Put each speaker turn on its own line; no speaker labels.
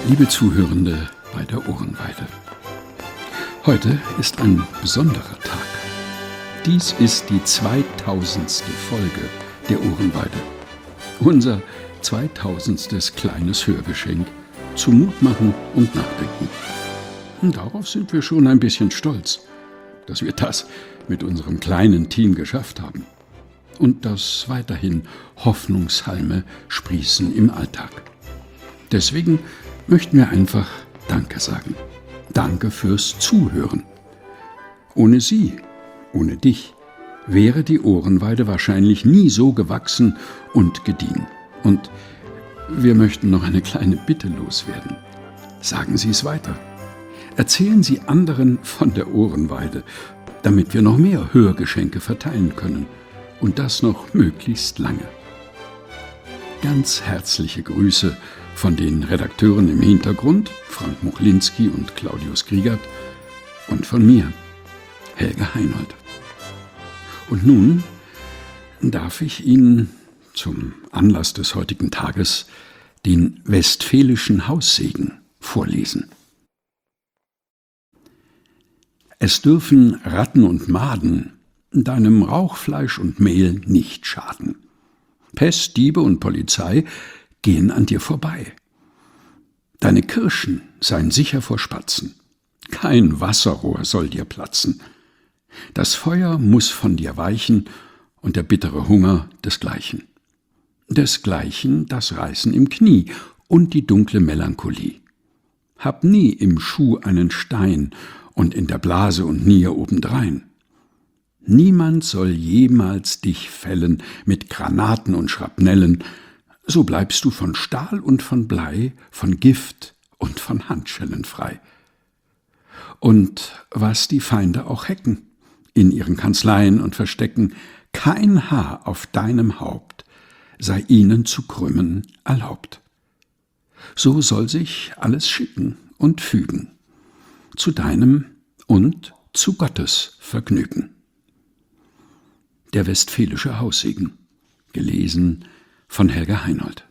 Liebe Zuhörende bei der Ohrenweide, heute ist ein besonderer Tag. Dies ist die 2000. Folge der Ohrenweide. Unser 2000. kleines Hörgeschenk zum Mutmachen und Nachdenken. Und darauf sind wir schon ein bisschen stolz, dass wir das mit unserem kleinen Team geschafft haben. Und dass weiterhin Hoffnungshalme sprießen im Alltag. Deswegen möchten wir einfach Danke sagen. Danke fürs Zuhören. Ohne Sie, ohne dich, wäre die Ohrenweide wahrscheinlich nie so gewachsen und gediehen. Und wir möchten noch eine kleine Bitte loswerden. Sagen Sie es weiter. Erzählen Sie anderen von der Ohrenweide, damit wir noch mehr Hörgeschenke verteilen können. Und das noch möglichst lange. Ganz herzliche Grüße von den Redakteuren im Hintergrund, Frank Muchlinski und Claudius Griegert, und von mir, Helge Heinold. Und nun darf ich Ihnen zum Anlass des heutigen Tages den Westfälischen Haussegen vorlesen. Es dürfen Ratten und Maden deinem Rauchfleisch und Mehl nicht schaden. Pest, Diebe und Polizei gehen an dir vorbei. Deine Kirschen seien sicher vor Spatzen. Kein Wasserrohr soll dir platzen. Das Feuer muß von dir weichen und der bittere Hunger desgleichen. Desgleichen das Reißen im Knie und die dunkle Melancholie. Hab nie im Schuh einen Stein und in der Blase und Nier obendrein. Niemand soll jemals dich fällen mit Granaten und Schrapnellen, so bleibst du von Stahl und von Blei, von Gift und von Handschellen frei. Und was die Feinde auch hecken, in ihren Kanzleien und Verstecken, kein Haar auf deinem Haupt sei ihnen zu krümmen erlaubt. So soll sich alles schicken und fügen, zu deinem und zu Gottes Vergnügen. Der Westfälische Haussegen, gelesen von Helge Heinold.